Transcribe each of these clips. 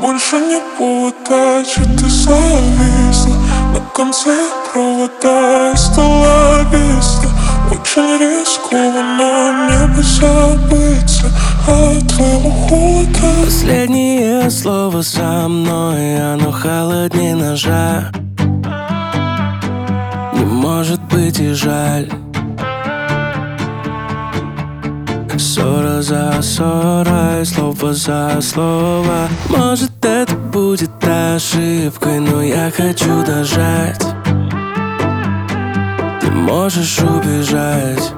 больше не по удаче ты зависла на конце провода и стала видна. Очень рискованно мне бы забыться от твоего холода. Последнее слово за мной, оно холоднее ножа. Не может быть и жаль. Ссора за ссорой, слово за слово. Может, это будет ошибкой, но я хочу дожать. Ты можешь убежать.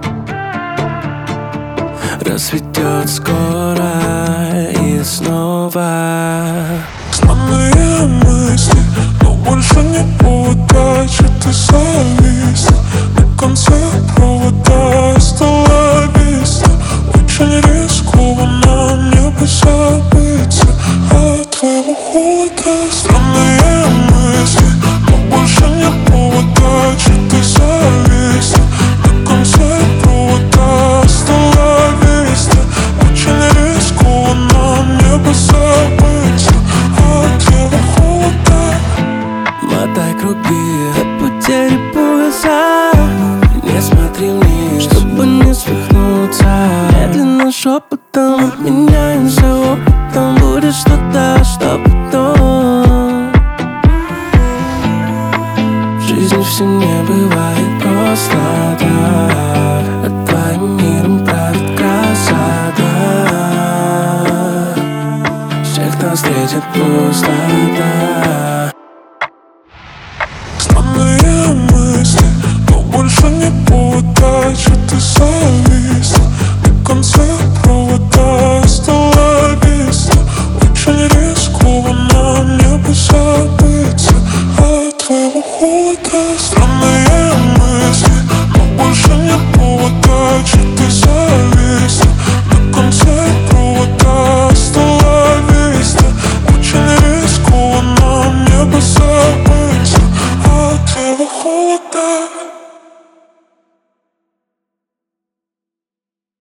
Рассветет скоро и снова. Странные мысли, но больше не по удаче ты зависла на конце провода и стала видна. Очень рискованно мне бы забыться от твоего холода. Странные мысли, но больше не по удаче ты зависла на конце провода и стала видна. Очень рискованно мне бы забыться от твоего холода. Мотай круги от потери пояса. Не смотри вниз, чтобы не свихнуться. Медленно шепотом обменяемся опытом. Будет что-то, что потом. В жизни все не бывает просто так. Над твоим миром правит красота. Всех нас встретит пустота. Странные мысли, но больше не по удаче ты зависла на конце провода